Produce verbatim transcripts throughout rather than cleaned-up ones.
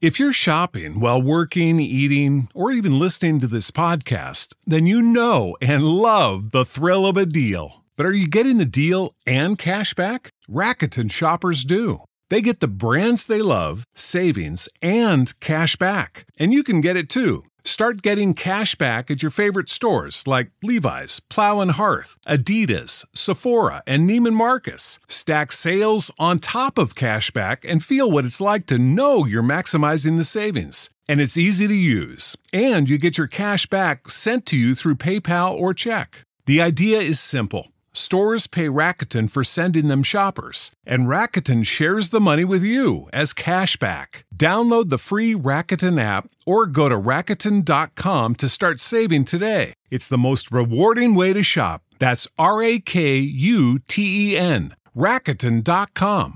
If you're shopping while working, eating, or even listening to this podcast, then you know and love the thrill of a deal. But are you getting the deal and cash back? Rakuten shoppers do. They get the brands they love, savings, and cash back. And you can get it too. Start getting cash back at your favorite stores like Levi's, Plow and Hearth, Adidas, Sephora, and Neiman Marcus. Stack sales on top of cash back and feel what it's like to know you're maximizing the savings. And it's easy to use. And you get your cash back sent to you through PayPal or check. The idea is simple. Stores pay Rakuten for sending them shoppers, and Rakuten shares the money with you as cash back. Download the free Rakuten app or go to Rakuten dot com to start saving today. It's the most rewarding way to shop. That's R A K U T E N. Rakuten dot com.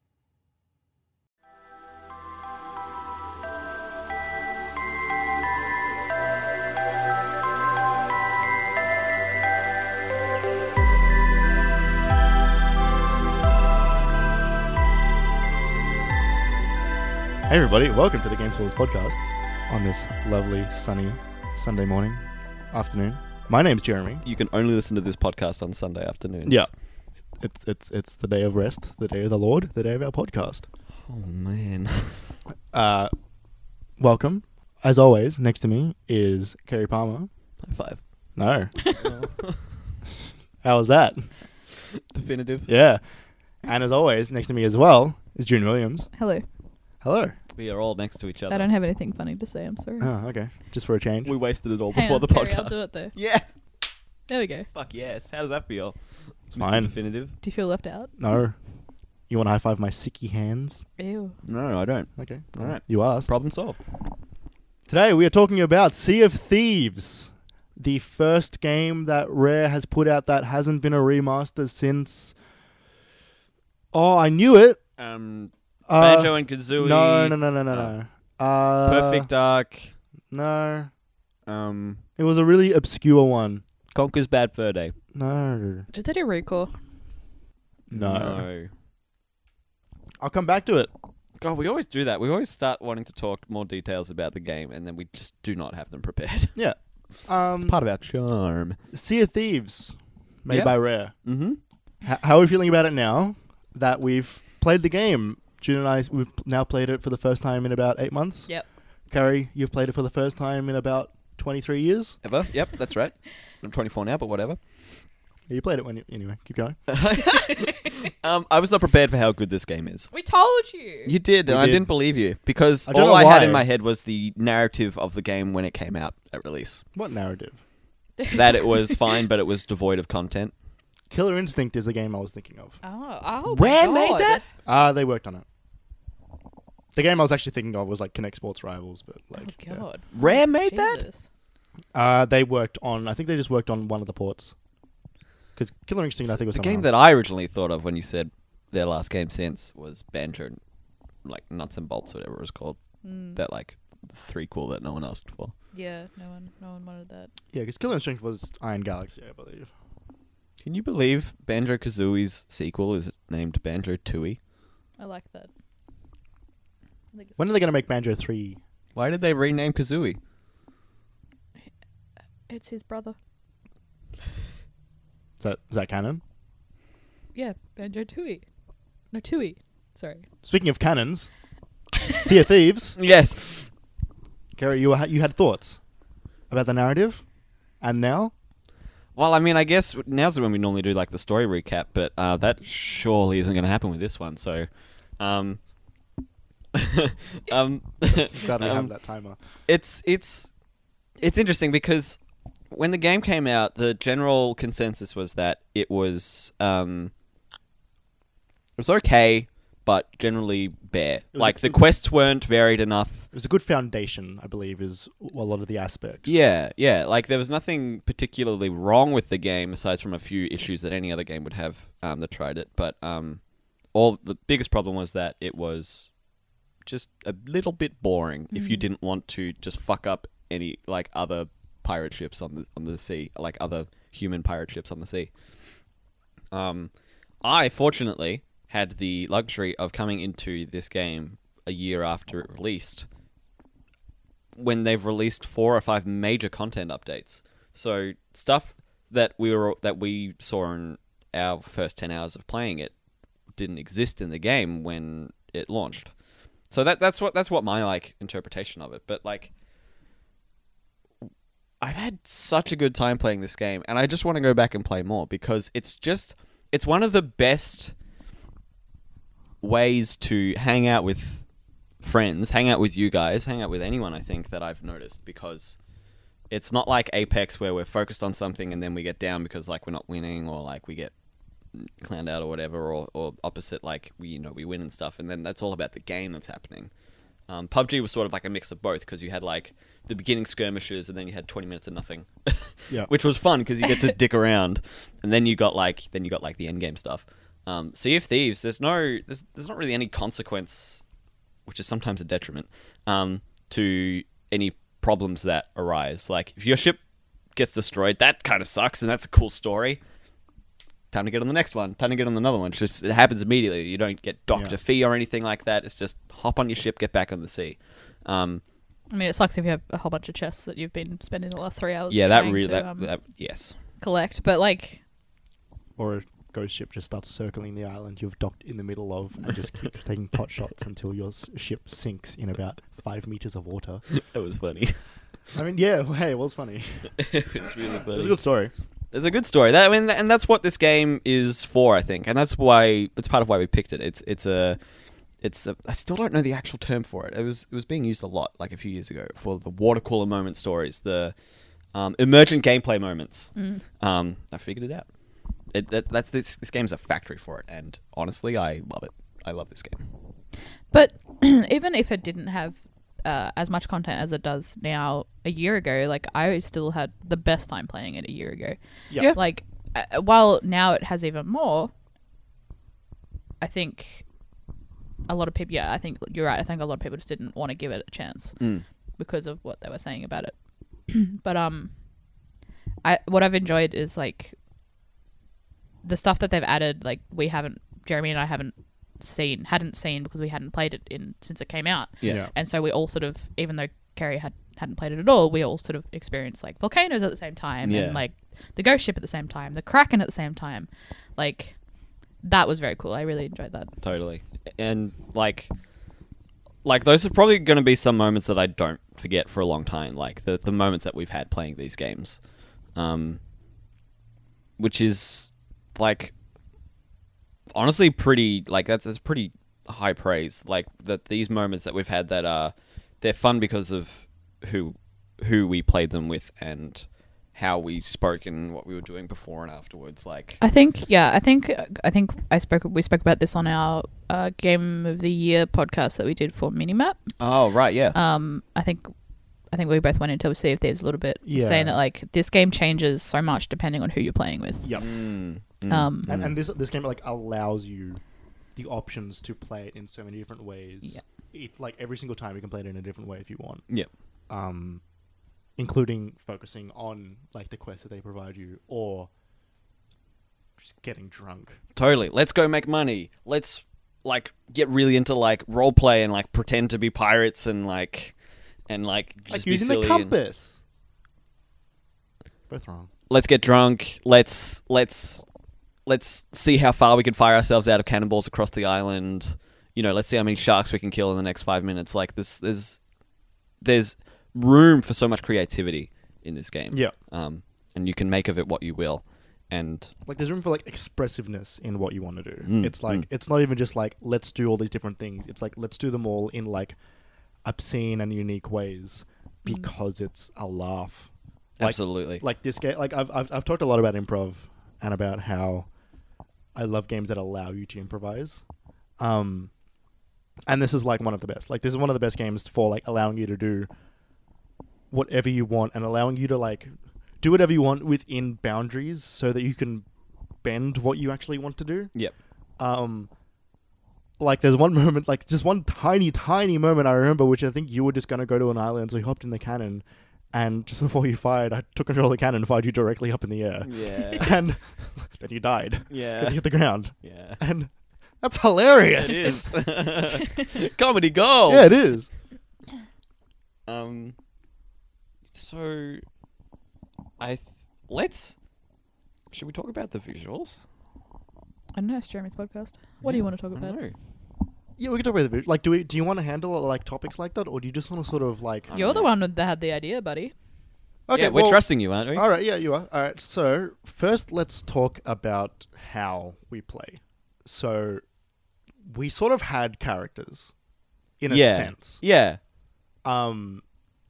Hey everybody, welcome to the Game Spoilers podcast on this lovely, sunny Sunday morning, afternoon. My name's Jeremy. You can only listen to this podcast on Sunday afternoons. Yeah. It's it's it's the day of rest, the day of the Lord, the day of our podcast. Oh, man. Uh, welcome. As always, next to me is Kerry Palmer. High five. No. How was that? Definitive. Yeah. And as always, next to me as well is June Williams. Hello. Hello. We are all next to each other. I don't have anything funny to say, I'm sorry. Oh, okay. Just for a change. We wasted it all Hang before on, the Kerry, podcast. I'll do it though. Yeah. There we go. Fuck yes. How does that feel? It's Mister fine. Definitive. Do you feel left out? No. You want to high five my sicky hands? Ew. No, I don't. Okay. All right. You asked. Problem solved. Today we are talking about Sea of Thieves, the first game that Rare has put out that hasn't been a remaster since... Oh, I knew it! Um, Uh, Banjo and Kazooie. No, no, no, no, no, uh, no. Uh, Perfect Dark. No. Um, It was a really obscure one. Conker's Bad Fur Day. No. Did they do Recall? No. No. I'll come back to it. God, we always do that. We always start wanting to talk more details about the game, and then we just do not have them prepared. Yeah. Um, It's part of our charm. Sea of Thieves, made Yeah. by Rare. Mm-hmm. H- how are we feeling about it now that we've played the game? June and I, we've now played it for the first time in about eight months. Yep. Carrie, you've played it for the first time in about twenty-three years. Ever? Yep, that's right. I'm twenty-four now, but whatever. Yeah, you played it when you... Anyway, keep going. um, I was not prepared for how good this game is. We told you. You did, We and I did. didn't believe you because I don't all know I why. had in my head was the narrative of the game when it came out at release. What narrative? That it was fine, but it was devoid of content. Killer Instinct is the game I was thinking of. Oh, oh Rare my made God. that? Ah, they worked on it. The game I was actually thinking of was like Kinect Sports Rivals, but like... Oh, yeah. God. Rare made that? Jesus. Uh, they worked on... I think they just worked on one of the ports. Because Killer Instinct, I think, was the someone game else. that I originally thought of when you said their last game since was Banjo, like Nuts and Bolts, or whatever it was called. Mm. That like threequel that no one asked for. Yeah, no one, no one wanted that. Yeah, because Killer Instinct was Iron Galaxy, I believe. Can you believe Banjo Kazooie's sequel is named Banjo Tooie? I like that. I think it's When are they going to make Banjo three? Why did they rename Kazooie? It's his brother. Is that, is that canon? Yeah, Banjo Tooie. No, Tooie. Sorry. Speaking of cannons, Sea of Thieves. Yes. Gary, you, ha- you had thoughts about the narrative? And now? Well, I mean, I guess now's when we normally do like the story recap, but uh, that surely isn't going to happen with this one. So, um, um, Glad we um, have that timer. it's it's it's interesting because when the game came out, the general consensus was that it was um, it was okay, but generally bare. was Like a- the quests weren't varied enough. It was a good foundation, I believe, is a lot of the aspects. Yeah, yeah. Like there was nothing particularly wrong with the game aside from a few issues that any other game would have um, that tried it. But um, all the biggest problem was that it was just a little bit boring if you Mhm. didn't want to just fuck up any like other pirate ships on the on the sea, like other human pirate ships on the sea. Um, I fortunately had the luxury of coming into this game a year after it released when they've released four or five major content updates. So stuff that we were that we saw in our first ten hours of playing it didn't exist in the game when it launched. So that that's what that's what my like interpretation of it. But like, I've had such a good time playing this game, and I just want to go back and play more because it's just it's one of the best ways to hang out with friends, hang out with you guys, hang out with anyone, I think, that I've noticed, because it's not like Apex where we're focused on something and then we get down because like we're not winning, or like we get clowned out or whatever, or, or opposite, like we you know we win and stuff, and then that's all about the game that's happening. Um, P U B G was sort of like a mix of both, because you had like the beginning skirmishes and then you had twenty minutes of nothing, Yeah. which was fun because you get to dick around, and then you got like then you got like the end game stuff. Um, Sea of Thieves, there's no there's there's not really any consequence, which is sometimes a detriment, um, to any problems that arise. Like if your ship gets destroyed, that kind of sucks, and that's a cool story. Time to get on the next one. Time to get on another one. It's just, it happens immediately. You don't get docked Yeah. a fee or anything like that. It's just hop on your ship, get back on the sea. Um, I mean, it sucks if you have a whole bunch of chests that you've been spending the last three hours yeah, that trying really to that, um, that yes. collect. But like, Or a ghost ship just starts circling the island you've docked in the middle of and just keep taking pot shots until your s- ship sinks in about five meters of water. That was funny. I mean, yeah, hey, it was funny. It was really funny. It was a good story. It's a good story. That, I mean, and that's what this game is for, I think, and that's why it's part of why we picked it. It's it's a it's a, I still don't know the actual term for it. It was it was being used a lot, like a few years ago, for the water cooler moment stories, the um, emergent gameplay moments. mm. Um, I figured it out. It, that, that's this this game's a factory for it, and honestly, I love it. I love this game. But even if it didn't have uh, as much content as it does now, a year ago, like I still had the best time playing it a year ago. Yeah. Yeah. Like, uh, while now it has even more, I think a lot of people, yeah, I think you're right. I think a lot of people just didn't want to give it a chance Mm. because of what they were saying about it. But um, I what I've enjoyed is like the stuff that they've added. Like we haven't, Jeremy and I haven't seen, hadn't seen because we hadn't played it in since it came out. Yeah. Yeah. And so we all sort of, even though Kerry had hadn't played it at all, we all sort of experienced like volcanoes at the same time, Yeah. and like the ghost ship at the same time, the Kraken at the same time. Like that was very cool. I really enjoyed that. Totally. And like like those are probably going to be some moments that I don't forget for a long time, like the the moments that we've had playing these games. Um which is like honestly pretty like that's that's pretty high praise, like that these moments that we've had that are they're fun because of who who we played them with and how we spoke and what we were doing before and afterwards. Like I think, yeah, I think, I think I spoke, we spoke about this on our uh, Game of the Year podcast that we did for Minimap. oh right, yeah. Um, I think, I think we both went into Sea of Thieves a little bit, Yeah. saying that like this game changes so much depending on who you're playing with. Yep. Mm, mm, Um, And, mm. and this this game like allows you the options to play it in so many different ways. Yeah. It, like every single time you can play it in a different way if you want. Yep. Um, including focusing on like the quests that they provide you, or just getting drunk. Totally. Let's go make money. Let's like get really into like role play and like pretend to be pirates and like and like just Like be using the silly and- compass. Both wrong. let's get drunk. Let's let's let's see how far we can fire ourselves out of cannonballs across the island. You know, let's see how many sharks we can kill in the next five minutes. Like this, there's there's room for so much creativity in this game. Yeah. Um, and you can make of it what you will. And Like there's room for like expressiveness in what you want to do. Mm, it's like mm. it's not even just like let's do all these different things. It's like let's do them all in like obscene and unique ways because it's a laugh. Like- absolutely, Like this game, like I've, I've I've talked a lot about improv and about how I love games that allow you to improvise. Um, and this is like one of the best. Like this is one of the best games for like allowing you to do whatever you want and allowing you to like do whatever you want within boundaries so that you can bend what you actually want to do. yep. Um, like there's one moment, like just one tiny, tiny moment I remember, which I think you were just gonna go to an island, so you hopped in the cannon, and just before you fired, I took control of the cannon and fired you directly up in the air, Yeah, and then you died because yeah, you hit the ground, yeah. and that's hilarious. It is comedy gold. Yeah, it is. Um, so I th- let's. Should we talk about the visuals? I don't know. It's Jeremy's podcast. What do you want to talk I about? don't know. Yeah, we can talk about the video. Like, do we? Do you want to handle like topics like that, or do you just want to sort of like? I You're don't the know. one that had the idea, buddy. Okay, yeah, we're well, trusting you, aren't we? All right, yeah, you are. All right, so first let's talk about how we play. So we sort of had characters, in a yeah. sense. Yeah. Um,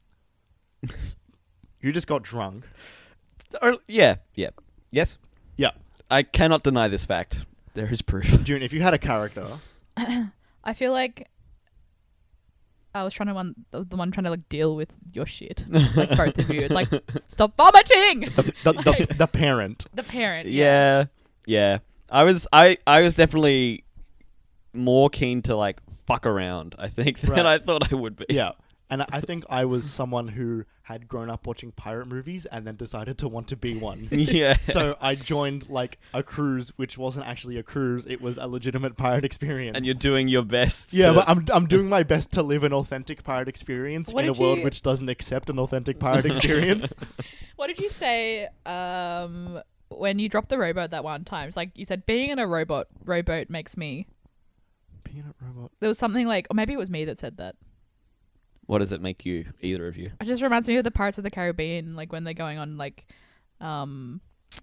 you just got drunk. Or, yeah. Yeah. Yes. Yeah, I cannot deny this fact. There is proof. June. If you had a character, I feel like I was trying to one the, the one trying to like deal with your shit, like both of you. It's like stop vomiting. the the, the, the parent. The parent. Yeah. Yeah. Yeah. I was. I. I was definitely more keen to like fuck around. I think than Right. I thought I would be. Yeah. And I- I think I was someone who had grown up watching pirate movies and then decided to want to be one. Yeah. So I joined like a cruise, which wasn't actually a cruise; it was a legitimate pirate experience. And you're doing your best. yeah, to- but I'm I'm doing my best to live an authentic pirate experience What in a did world you- which doesn't accept an authentic pirate experience. What did you say um, when you dropped the rowboat that one time? It's like you said, being in a robot rowboat makes me. Peanut robot. There was something like, or maybe it was me that said that. What does it make you? Either of you? It just reminds me of the Pirates of the Caribbean, like when they're going on like, um,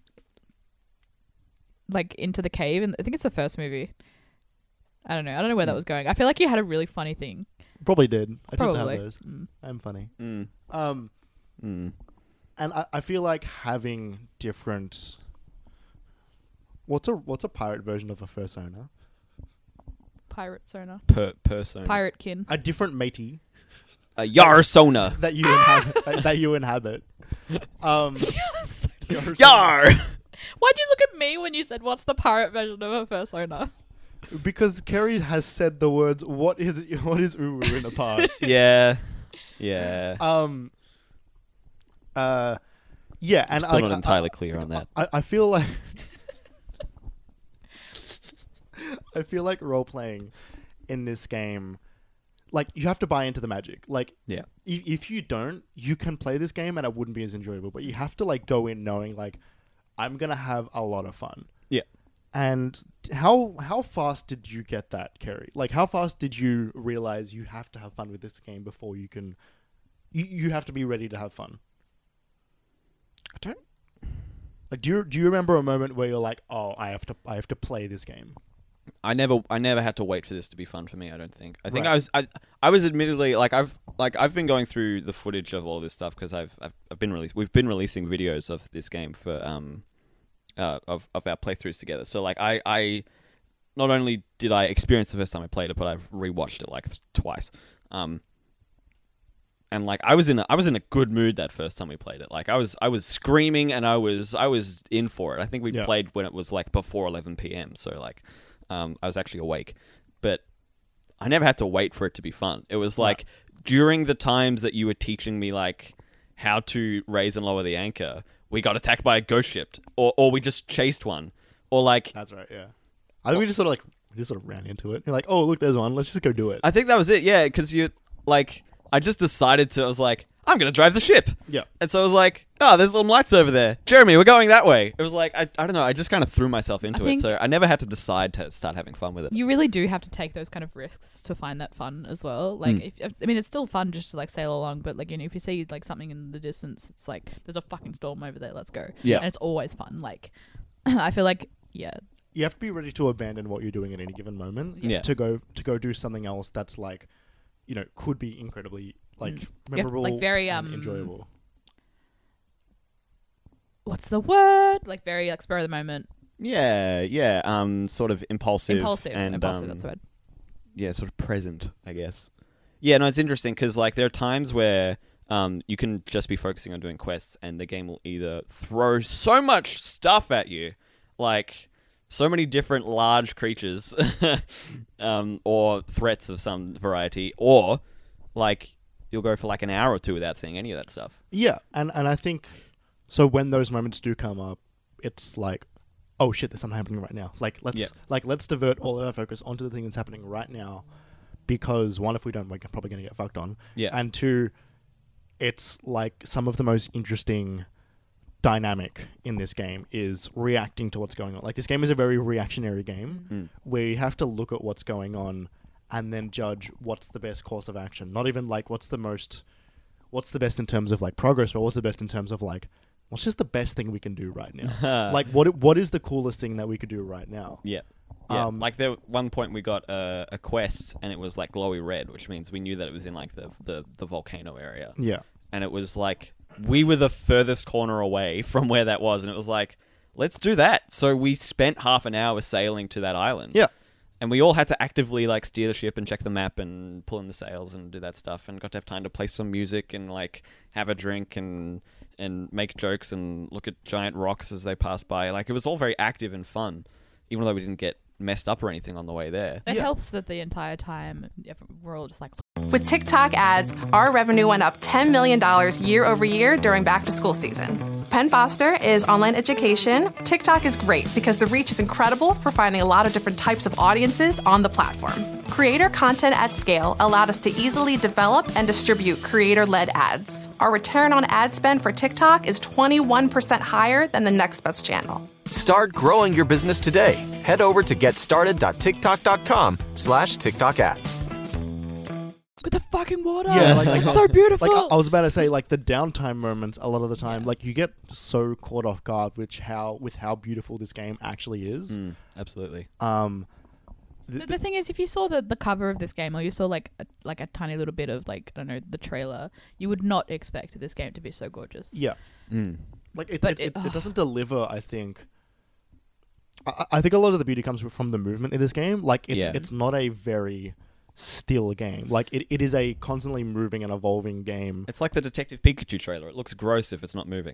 like into the cave, and I think it's the first movie. I don't know. I don't know where that was going. I feel like you had a really funny thing. Probably did. I did Probably. have those. Mm. I'm funny. Mm. Um, Mm. and I, I feel like having different. What's a what's a pirate version of a fursona? Pirate Sona. Per person. Pirate kin. A different matey A Yarsona. that you inhabit. uh, that you inhabit. Um, Yes. Yarsona. Yar. Why'd you look at me when you said, what's the pirate version of a Fursona? Because Kerry has said the words "What is what is uwu" in the past. Yeah. Yeah. Um. Uh. Yeah, I'm and still like, not I- entirely clear on that. I, I feel like I feel like role playing in this game, like you have to buy into the magic. Like, Yeah. if, if you don't, you can play this game and it wouldn't be as enjoyable. But you have to like go in knowing like I'm gonna have a lot of fun. Yeah. And how how fast did you get that, Kerry? Like, how fast did you realize you have to have fun with this game before you can? You you have to be ready to have fun. I don't. Like, do you do you remember a moment where you're like, oh, I have to I have to play this game? I never, I never had to wait for this to be fun for me. I don't think. I think Right. I was, I, I was admittedly like I've, like I've been going through the footage of all this stuff because I've, I've, I've been released. We've been releasing videos of this game for, um, uh, of of our playthroughs together. So like I, I, not only did I experience the first time I played it, but I've rewatched it like th- twice. Um. And like I was in, a, I was in a good mood that first time we played it. Like I was, I was screaming and I was, I was in for it. I think we Yeah. played when it was like before eleven p.m. So like. Um, I was actually awake, but I never had to wait for it to be fun. It was like during the times that you were teaching me like how to raise and lower the anchor, we got attacked by a ghost ship, or or we just chased one, or like That's right, yeah. I think we just sort of like we just sort of ran into it. You're like, oh look, there's one. Let's just go do it. I think that was it. Yeah, because you like I just decided to. I was like, I'm gonna drive the ship. Yeah. And so I was like, oh, there's some lights over there. Jeremy, we're going that way. It was like, I, I don't know, I just kind of threw myself into I it. think- So I never had to decide to start having fun with it. You really do have to take those kind of risks to find that fun as well. Like, Mm. if, if I mean, it's still fun just to like sail along, but like, you know, if you see like something in the distance, it's like there's a fucking storm over there. Let's go. Yeah. and it's always fun. Like, I feel like, yeah, You have to be ready to abandon what you're doing at any given moment Yeah. to go to go do something else that's like, you know, could be incredibly like Mm. Yeah, memorable, like very, and um, enjoyable. what's the word? Like very like spur of the moment, Yeah, yeah, um, sort of impulsive, impulsive, and impulsive. um, That's the word. yeah, sort of present, I guess. Yeah, no, it's interesting because like there are times where um you can just be focusing on doing quests, and the game will either throw so much stuff at you, like so many different large creatures, um, or threats of some variety, or like you'll go for like an hour or two without seeing any of that stuff. Yeah, and and I think so when those moments do come up, it's like, oh shit, there's something happening right now. Like let's Yeah. like let's divert all of our focus onto the thing that's happening right now, because one, if we don't, we're probably gonna get fucked on. Yeah. And two, it's like some of the most interesting dynamic in this game is reacting to what's going on. Like, this game is a very reactionary game Mm. where you have to look at what's going on and then judge what's the best course of action. Not even like what's the most, what's the best in terms of like progress, but what's the best in terms of like, what's just the best thing we can do right now? Like, what what is the coolest thing that we could do right now? Yeah. Yeah, Um, like there one point we got a, a quest and it was like glowy red, which means we knew that it was in like the, the, the volcano area. Yeah. And it was like, we were the furthest corner away from where that was, and it was like, let's do that. So we spent half an hour sailing to that island. Yeah. And we all had to actively like steer the ship and check the map and pull in the sails and do that stuff, and got to have time to play some music and like have a drink and and make jokes and look at giant rocks as they pass by. Like, it was all very active and fun, even though we didn't get messed up or anything on the way there. It Yeah. helps that the entire time we're all just like, With TikTok ads, our revenue went up ten million dollars year over year during back to school season. Penn Foster is online education. TikTok is great because the reach is incredible for finding a lot of different types of audiences on the platform. Creator content at scale allowed us to easily develop and distribute creator-led ads. Our return on ad spend for TikTok is twenty-one percent higher than the next best channel. Start growing your business today. Head over to getstarted.tiktok.com slash TikTok ads. look at the fucking water. Yeah, like- like- it's so beautiful. Like, I I was about to say, like, the downtime moments, a lot of the time, like, you get so caught off guard with how, with how beautiful this game actually is. Mm, absolutely. Um, The, the thing is, if you saw the, the cover of this game, or you saw like a, like a tiny little bit of like I don't know the trailer, you would not expect this game to be so gorgeous. yeah. Mm. Like, it, But it, it- it, it doesn't deliver, I think. I, I think a lot of the beauty comes from the movement in this game. Like, it's Yeah. it's not a very still game. Like, it, it is a constantly moving and evolving game. It's like the Detective Pikachu trailer. It looks gross if it's not moving.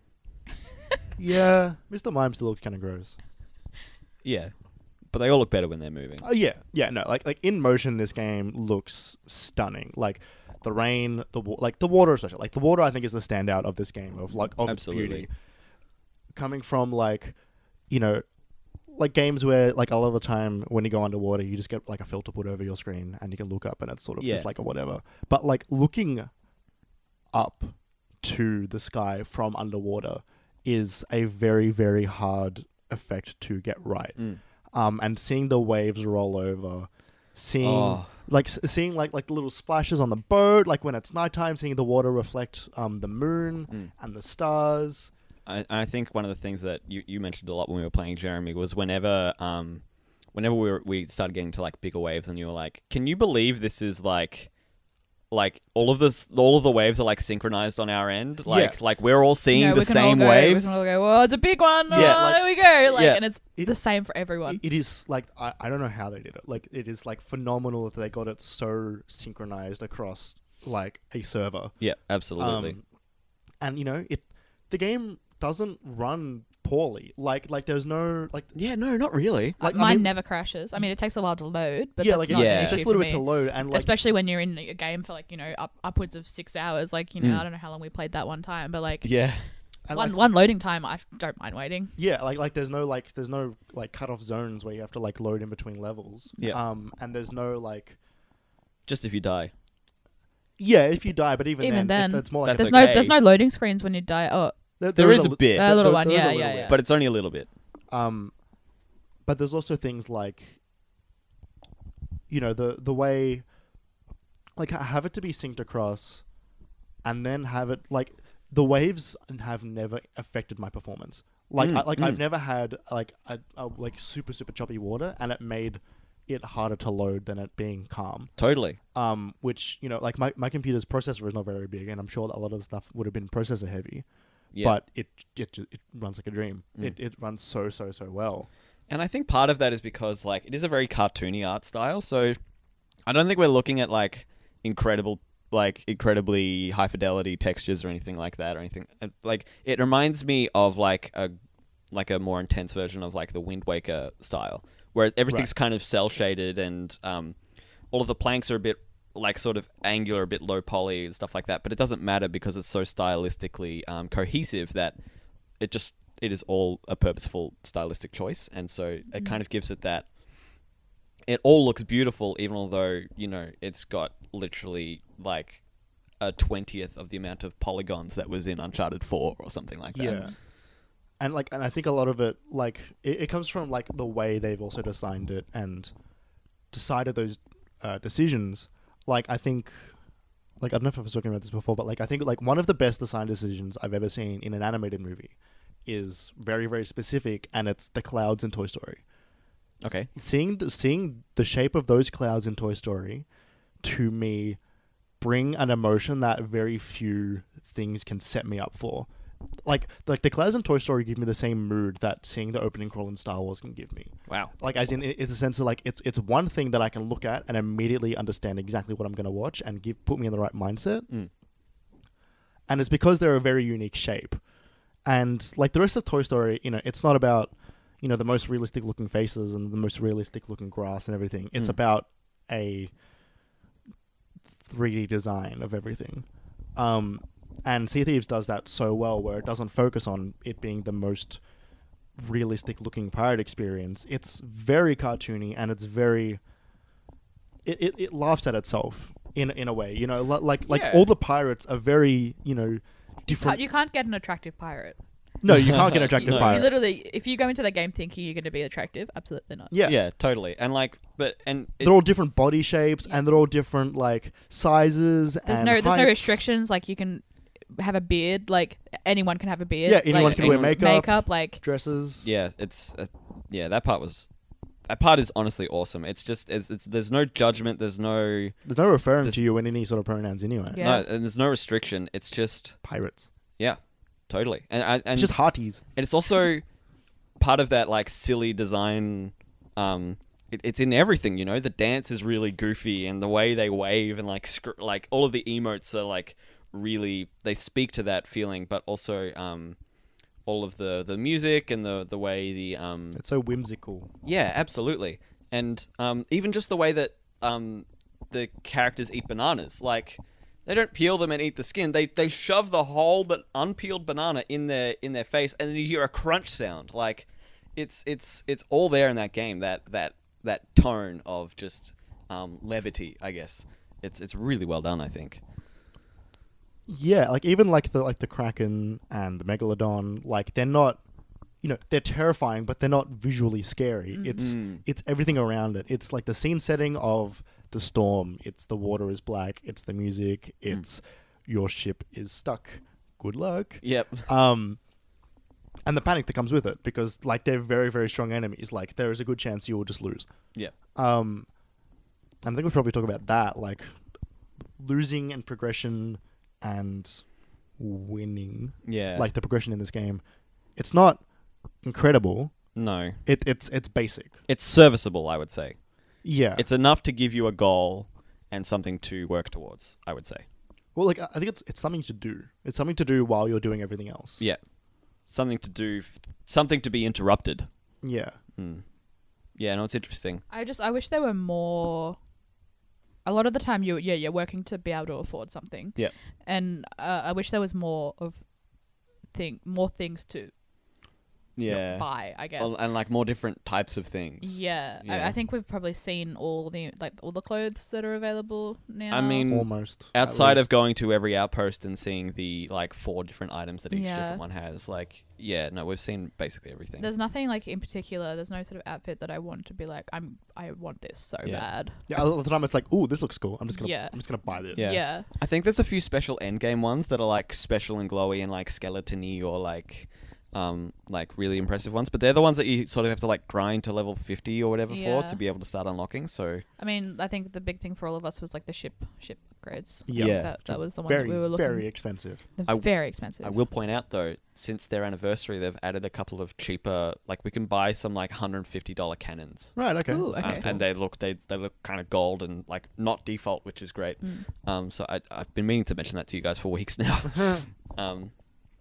Yeah. Mister Mime still looks kind of gross. Yeah. But they all look better when they're moving. Oh yeah, yeah, no, like like in motion, this game looks stunning. Like the rain, the wa- like the water, especially like the water, I think is the standout of this game of like of its Absolutely. beauty. Coming from like, you know, like games where like a lot of the time when you go underwater, you just get like a filter put over your screen and you can look up and it's sort of Yeah. just like a whatever. But like looking up to the sky from underwater is a very very hard effect to get right. Mm. Um, and seeing the waves roll over, seeing Oh. like s- seeing like like little splashes on the boat, like when it's nighttime, seeing the water reflect um the moon Mm. and the stars. I, I think one of the things that you, you mentioned a lot when we were playing Jeremy was whenever um whenever we were, we started getting to like bigger waves and you were like, can you believe this is like like all of this all of the waves are like synchronized on our end, like Yeah. like we're all seeing You know, the we can all same go, waves. We can all go, well, it's a big one. Yeah, oh, like- there we go. Like, Yeah. and it's It- the same for everyone. It, it is like I, I don't know how they did it. Like it is like phenomenal that they got it so synchronized across like a server. Yeah, absolutely. Um, and you know it, the game doesn't run poorly. Like like there's no like yeah, no, not really. like, I Mine mean- never crashes. I mean, it takes a while to load, but yeah that's like not it, Yeah. an it issue takes a for little me. bit to load and like Especially when you're in a game for like you know up, upwards of six hours. Like you know, Mm. I don't know how long we played that one time, but like Yeah. and, one like, one loading time, I don't mind waiting. Yeah, like like there's no like there's no like cut off zones where you have to like load in between levels. Yeah. Um, and there's no like Just if you die. yeah, if you die, but even, Even then, then, it, it's more like That's a, There's okay. no there's no loading screens when you die. Oh, there, there is a li- bit. A little one, there is a yeah, little yeah, bit. yeah. But it's only a little bit. Um, but there's also things like, you know, the the way, like ha- have it to be synced across, and then have it like the waves have never affected my performance. Like Mm, I, like mm. I've never had like a, a like super super choppy water, and it made it harder to load than it being calm. Totally. Um, which you know, like my my computer's processor is not very big, and I'm sure that a lot of the stuff would have been processor heavy. Yeah. But it it ju- it runs like a dream. Mm. It it runs so so so well. And I think part of that is because like it is a very cartoony art style, so I don't think we're looking at like incredible like incredibly high fidelity textures or anything like that or anything. Uh, Like it reminds me of like a like a more intense version of like the Wind Waker style, where everything's Right. kind of cell shaded and um all of the planks are a bit like sort of angular, a bit low poly and stuff like that, but it doesn't matter because it's so stylistically um, cohesive that it just it is all a purposeful stylistic choice, and so it kind of gives it that it all looks beautiful even although you know it's got literally like a twentieth of the amount of polygons that was in Uncharted four or something like that. Yeah. And like, and I think a lot of it, like, it, it comes from like the way they've also designed it and decided those uh, decisions. Like, I think, like, I don't know if I was talking about this before, but like, I think like one of the best design decisions I've ever seen in an animated movie is very, very specific, and it's the clouds in Toy Story. Okay. Seeing the, seeing the shape of those clouds in Toy Story, to me, bring an emotion that very few things can set me up for. Like, like the clouds in Toy Story give me the same mood that seeing the opening crawl in Star Wars can give me. Wow. Like, as in, it's a sense of like, it's it's one thing that I can look at and immediately understand exactly what I'm going to watch and give put me in the right mindset. Mm. And it's because they're a very unique shape. And like the rest of Toy Story, you know, it's not about, you know, the most realistic looking faces and the most realistic looking grass and everything. It's Mm. about a three D design of everything. Um, and Sea of Thieves does that so well, where it doesn't focus on it being the most realistic looking pirate experience. It's very cartoony, and it's very it, it, it laughs at itself in in a way, you know, li- like like Yeah. all the pirates are very, you know, different. You can't get an attractive pirate. No, you can't get an attractive No. You pirate. literally, if you go into the game thinking you're going to be attractive, absolutely not. Yeah. Yeah, totally. And like, but and it, They're all different body shapes, and they're all different like sizes. There's and no, there's no heights. restrictions. Like you can have a beard. Like anyone can have a beard. Yeah, anyone like, can wear anyone- makeup, makeup. Like dresses. yeah, it's uh, yeah, that part was that part is honestly awesome. It's just it's, it's there's no judgment, there's no There's no referring There's- to you in any sort of pronouns anyway. Yeah. no, and there's no restriction. It's just Pirates. yeah, totally. And I- and It's just hearties. and it's also part of that like silly design. Um, it, it's in everything, you know. The dance is really goofy, and the way they wave and like scr- like all of the emotes are like really they speak to that feeling, but also um, all of the, the music and the the way the um It's so whimsical. yeah, absolutely, and um even just the way that um the characters eat bananas, like. They don't peel them and eat the skin. They they shove the whole but unpeeled banana in their in their face, and then you hear a crunch sound. Like, it's it's it's all there in that game. That that that tone of just um, levity, I guess. It's it's really well done, I think. Yeah, like even like the like the Kraken and the Megalodon, like they're not, you know, they're terrifying, but they're not visually scary. It's Mm. it's everything around it. It's like the scene setting of the storm. It's the water is black. It's the music. It's your ship is stuck. Good luck. Yep. Um, and the panic that comes with it, because like they're very very strong enemies. Like there is a good chance you will just lose. Yep. Um, and I think we'll probably talk about that, like losing and progression and winning. Yeah. Like the progression in this game, it's not incredible. no, It it's it's basic. it's serviceable, I would say. Yeah. It's enough to give you a goal and something to work towards, I would say. well, like I I think it's it's something to do. It's something to do while you're doing everything else. Yeah. Something to do, something to be interrupted. Yeah. Mm. Yeah, no, it's interesting. I just I wish there were more. A lot of the time, you yeah you're working to be able to afford something. Yeah. And uh, I wish there was more of thing more things to Yeah. buy. I guess. Well, and like more different types of things. yeah, Yeah. I, I think we've probably seen all the like all the clothes that are available now. I mean, Almost. at outside of least. going to every outpost and seeing the like four different items that each Yeah. different one has, like yeah, no, we've seen basically everything. there's nothing like in particular. There's no sort of outfit that I want to be like I'm. I want this so Yeah. bad. Yeah, a lot of the time it's like, ooh, this looks cool. I'm just gonna Yeah. I'm just gonna buy this. Yeah. Yeah. I think there's a few special endgame ones that are like special and glowy and like skeleton-y or like um like really impressive ones, but they're the ones that you sort of have to like grind to level fifty or whatever Yeah. for to be able to start unlocking. So I mean, I think the big thing for all of us was like the ship ship upgrades. Yeah. Yeah. That, that was the one Very that we were looking. very expensive. They're I- very expensive. I will point out though, since their anniversary, they've added a couple of cheaper, like we can buy some like one hundred fifty dollars cannons. Right. Okay. Ooh, Um, okay. and they look they, they look kind of gold and like not default, which is great. Mm. Um, so I I've been meaning to mention that to you guys for weeks now. um,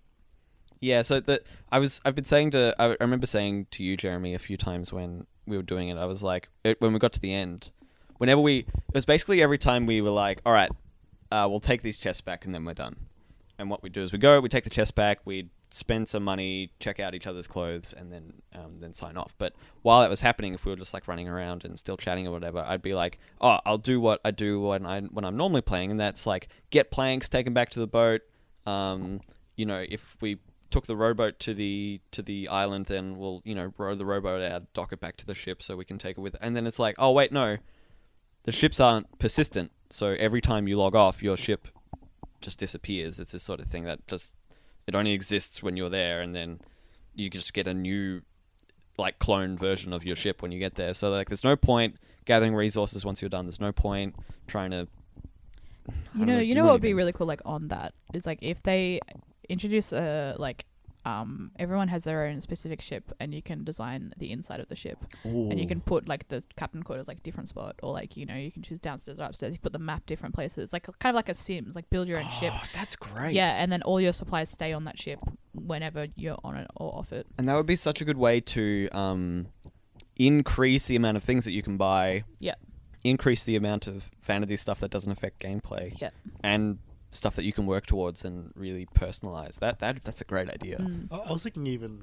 yeah. So that I was I've been saying to I, I remember saying to you, Jeremy, a few times when we were doing it. I was like, it, when we got to the end, whenever we it was basically every time we were like, all right, uh, we'll take these chests back and then we're done. and what we do is we go, we take the chest back, we spend some money, check out each other's clothes, and then um, then sign off. But while that was happening, if we were just like running around and still chatting or whatever, I'd be like, oh, I'll do what I do when I when I'm normally playing, and that's like get planks, take them back to the boat. Um, you know, if we took the rowboat to the to the island, then we'll you know row the rowboat out, dock it back to the ship so we can take it with. And then it's like, oh wait, no, the ships aren't persistent. So every time you log off, your ship just disappears. It's this sort of thing that just it only exists when you're there, and then you just get a new like clone version of your ship when you get there. So like, there's no point gathering resources once you're done. There's no point trying to. You know, you know what would be really cool, like on that is like if they introduce a like um everyone has their own specific ship, and you can design the inside of the ship. Ooh. And you can put like the captain quarters like different spot, or like you know you can choose downstairs or upstairs. You put the map different places, like kind of like a Sims, like build your own oh, ship. That's great. Yeah, and then all your supplies stay on that ship whenever you're on it or off it. And that would be such a good way to um increase the amount of things that you can buy. Yeah. Increase the amount of vanity stuff that doesn't affect gameplay. Yeah. And stuff that you can work towards and really personalize. That that that's a great idea. Mm. I was thinking even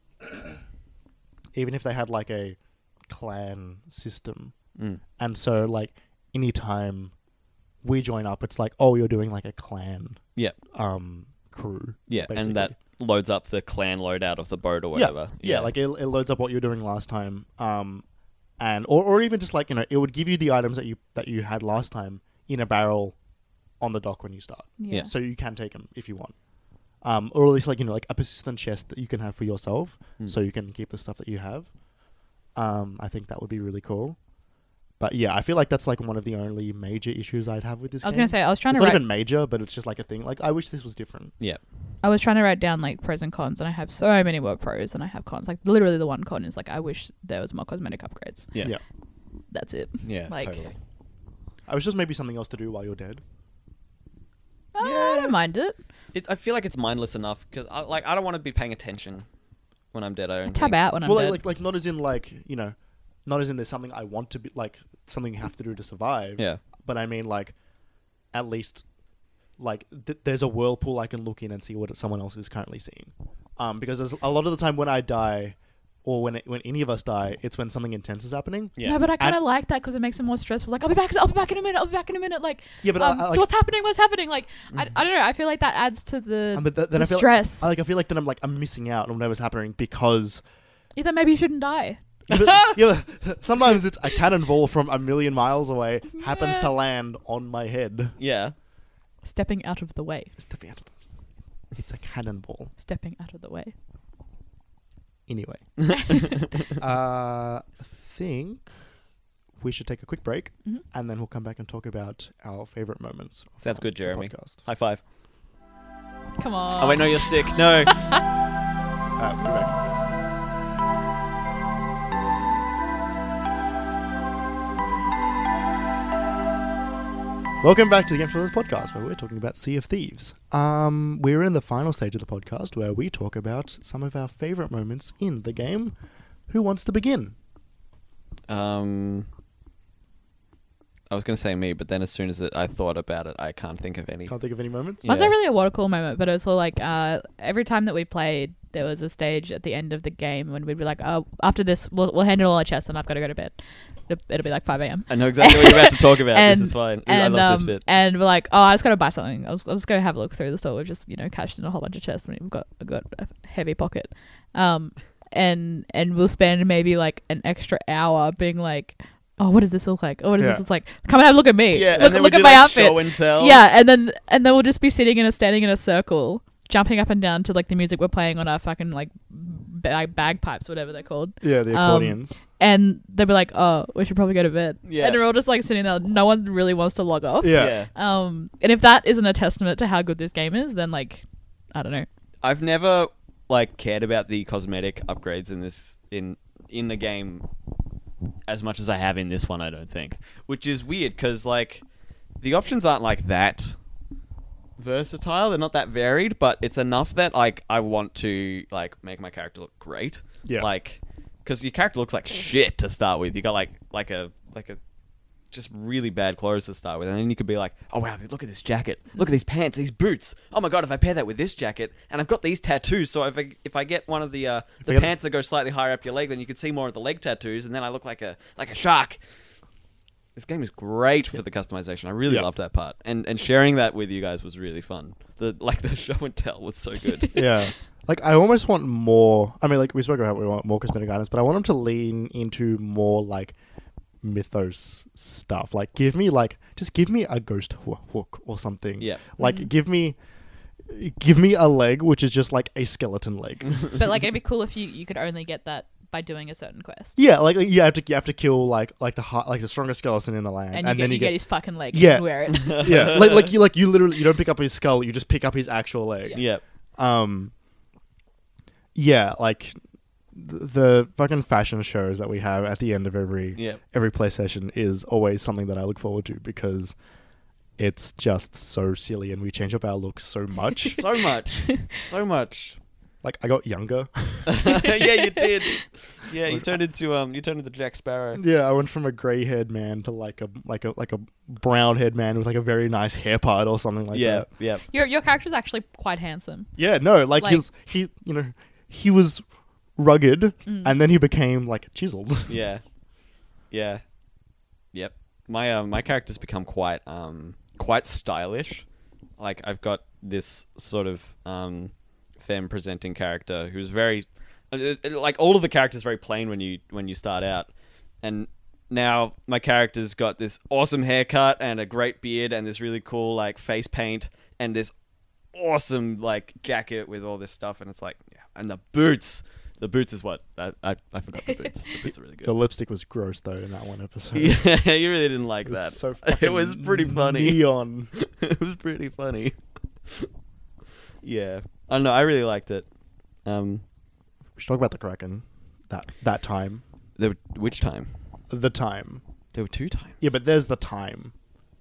even if they had like a clan system, mm. and so like anytime we join up, it's like, oh, you're doing like a clan yeah um crew. Yeah, basically. and that loads up the clan loadout of the boat or whatever. Yeah, yeah, like it, it loads up what you're doing last time. Um and or, or even just like, you know, it would give you the items that you that you had last time in a barrel on the dock when you start. Yeah. So you can take them if you want. Um, or at least like, you know, like a persistent chest that you can have for yourself, mm. so you can keep the stuff that you have. Um, I think that would be really cool. But yeah, I feel like that's like one of the only major issues I'd have with this I was game. gonna say I was trying it's to not write. even major, but it's just like a thing. Like, I wish this was different. Yeah. I was trying to write down like pros and cons, and I have so many more pros than I have cons. Like literally, the one con is like I wish there was more cosmetic upgrades. Yeah. Yeah. That's it. Yeah. Like, totally. I wish there's maybe something else to do while you're dead. Uh, I don't mind it. It, I feel like it's mindless enough because I, like I don't want to be paying attention when I'm dead. I don't Tab think. out when I'm well, dead. like, like not as in like, you know, not as in there's something I want to be like something you have to do to survive. Yeah. But I mean, like, at least, like, th- there's a whirlpool I can look in and see what someone else is currently seeing. Um, because there's a lot of the time when I die, or when it, when any of us die, it's when something intense is happening. Yeah. No, but I kind of And- like that because it makes it more stressful. Like, I'll be back. I'll be back in a minute. I'll be back in a minute. Like, Yeah, but um, I, I, like, so what's happening? What's happening? Like, I, I don't know. I feel like that adds to the, um, but th- then the I feel stress. Like, I, like I feel like then I'm like I'm missing out on whatever's happening because. Either maybe you shouldn't die. Yeah, but, yeah, but sometimes it's a cannonball from a million miles away happens Yeah. to land on my head. Yeah. Stepping out of the way. Stepping out. It's a cannonball. Stepping out of the way. Anyway, uh, I think we should take a quick break, Mhm. and then we'll come back and talk about our favorite moments. of Sounds our- good, the Jeremy. podcast. High five. Come on. Oh wait, no, you're sick. No. Uh, we'll be back. Welcome back to the Game Spoilers podcast, where we're talking about Sea of Thieves. Um, we're in the final stage of the podcast where we talk about some of our favorite moments in the game. Who wants to begin? Um. I was going to say me, but then as soon as it, I thought about it, I can't think of any. Can't think of any moments. Yeah. Was there really a water cool moment? But it was all like uh, every time that we played, there was a stage at the end of the game when we'd be like, "Oh, after this, we'll we'll handle all our chests, and I've got to go to bed." It'll, it'll be like five a.m. I know exactly what you're about to talk about. And- this is fine. I And love um, this bit. and we're like, "Oh, I just got to buy something. I'll, I'll just go have a look through the store. We've just you know cashed in a whole bunch of chests. I mean, we've got we've got a heavy pocket." Um, and and we'll spend maybe like an extra hour being like, "Oh, what does this look like? Oh, what does Yeah. this look like? Come and have a look at me. Yeah, look, and then look we at do, my like, outfit. show and tell. Yeah, and then and then we'll just be sitting in a standing in a circle, jumping up and down to like the music we're playing on our fucking like bag bagpipes, whatever they're called. Yeah, the Um, accordions. And they'll be like, "Oh, we should probably go to bed." Yeah. And we're all just like sitting there. No one really wants to log off. yeah. yeah. Um, and if that isn't a testament to how good this game is, then like, I don't know. I've never like cared about the cosmetic upgrades in this in in the game as much as I have in this one. I don't think, which is weird because like the options aren't like that versatile. They're not that varied, but it's enough that like I want to like make my character look great. Yeah. Like, because your character looks like shit to start with. You got like like a like a just really bad clothes to start with, and then you could be like, oh wow, look at this jacket, look at these pants, these boots. Oh my god, if I pair that with this jacket, and I've got these tattoos, so if I if I get one of the uh, the Forget- pants that go slightly higher up your leg, then you could see more of the leg tattoos, and then I look like a like a shark. This game is great for the customization. I really Yeah. loved that part, and and sharing that with you guys was really fun. The like the show and tell was so good. Yeah. Like, I almost want more... I mean, like, we spoke about we want more cosmetic items, but I want them to lean into more, like, mythos stuff. Like, give me, like... Just give me a ghost hoo- hook or something. Yeah. Like, give me... Give me a leg, which is just, like, a skeleton leg. But like it'd be cool if you, you could only get that by doing a certain quest. Yeah, like, like, you have to you have to kill, like, like the heart, like the strongest skeleton in the land. And you, get, then you get, his fucking leg Yeah. and wear it. yeah, like, like, you, like, you literally... You don't pick up his skull, you just pick up his actual leg. Yeah. Um, yeah, like th- the fucking fashion shows that we have at the end of every Yeah. every play session is always something that I look forward to because it's just so silly and we change up our looks so much. So much, so much. Like, I got younger. Yeah, you did. Yeah, you turned into um, you turned into Jack Sparrow. Yeah, I went from a grey-haired man to like a like a like a brown-haired man with like a very nice hair part or something like Yeah, that. yeah. Your your character's actually quite handsome. Yeah, no, like, Like- his he you know he was rugged Mm. and then he became like chiseled. Yeah, yeah, yep. My um, my character's become quite um, quite stylish. Like, I've got this sort of um, femme presenting character who's very, uh, like, all of the characters very plain when you when you start out, and now my character's got this awesome haircut and a great beard and this really cool like face paint and this awesome like jacket with all this stuff, and it's like, yeah, and the boots. The boots is what I I, I forgot the boots. The boots are really The good. lipstick was gross though in that one episode. Yeah, you really didn't like It was that. so It was fucking pretty funny. Neon. It was pretty funny. Yeah, I don't know. I really liked it. Um, We should talk about the Kraken. That that time. there were, which time? The time. There were two times. Yeah, but there's the time.